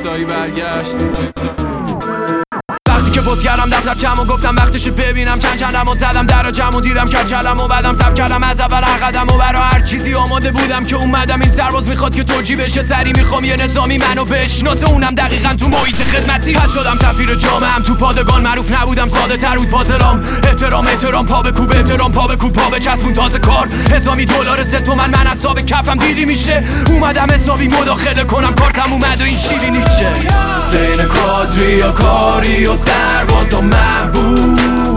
سایی برگشت. وقتی که بود کردم دفتر کم و گفتم وقتش ببینم چندم و زدم در جمع و دیدم کلم و بعدم سب کردم از اول عقدم و برا هر چیزی آماده بودم که اومدم. این سرباز میخواد که توجیه بشه، سری میخوام یه نظامی منو بشناسه، اونم دقیقاً تو محیط خدمتی. پس شدم سفیر جامعه‌ام تو پادگان، معروف نبودم، ساده تر بود پاترام. احترام پا بکوب، احترام پا بکوب، پا بچسبون تازه کار. حسابی $3 3 تومن من حساب کفم دیدی میشه. اومدم حسابی مداخله کنم، کارتم اومد و این شیرینیشه. بین کادری و کاری و سرباز و محبوب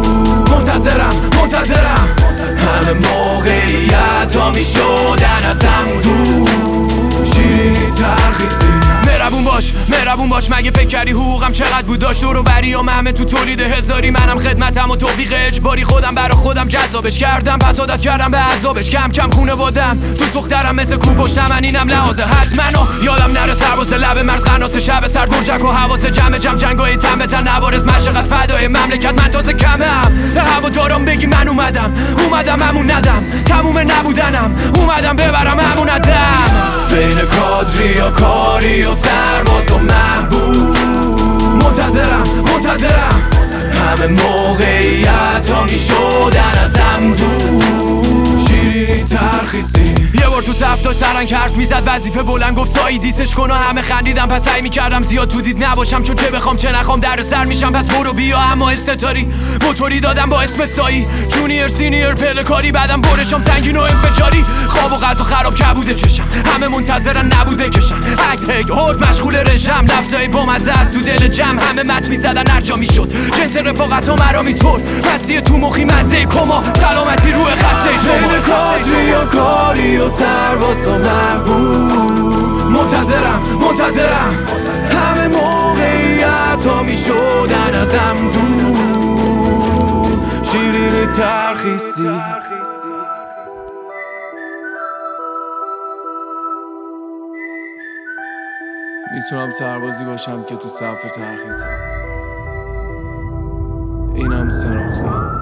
منتظرم همه موقعیت ها میشدن ازم دور. شیرینی ترخیصی مهربون باش مگه فکر کردی حقوقم چقدر بود؟ داشت دور و بریام همه تو تولید هزاری، منم خدمتم و توفیق اجباری خودم برا خودم جذابش کردم، پس عادت کردم به عذابش. کم کم خونه بادم تو سخترم مثل کو پشت من، اینم لحاظه حتما و یادم نره سرباز لب مرز قناس شب سر برجک و حواس جمع جنگای تن به تن نوارز مشقت فدای مملکت. من تازه کمم به هوا دارم بگی من اومدم همون ندم تموم نبودنم، اومدم ببرم همون ندم. بین کادری و کاری و سرباز و محبوب منتظرم همه موقعیت ها میشدن ازم دور. شیرینی ترخیصی یه بار تو صف داشت سرنگ حرف میزد، وظیفه بلند گفت سایی دیسش کن و همه خندیدم. پس سعی میکردم زیاد تو دید نباشم، چون چه بخوام چه نخوام در سر میشم. پس برو بیا اما استتاری موتوری دادم با اسم سایی، جونیر سینیر پلکاری، بعدم برشم سنگین و انفجاری. خواب و غذا خراب کبوده چشم، همه منتظرن نبود بکشن. هک هورد مشغول رژم، لفظای بامزه از تو دل جمع، همه مت میزدن هر جا میشد. جنس رفاقت ها مرا میطور مسیح تو مخی مزه کما، سلامتی روح خسته شما. بین کادری و کاری و سرباز و محبوب منتظرم همه موقعیت ها میشدن ازم دور. شیرینی ترخیصی میتونم سربازی باشم که تو صف ترخیصم، اینم سراخته.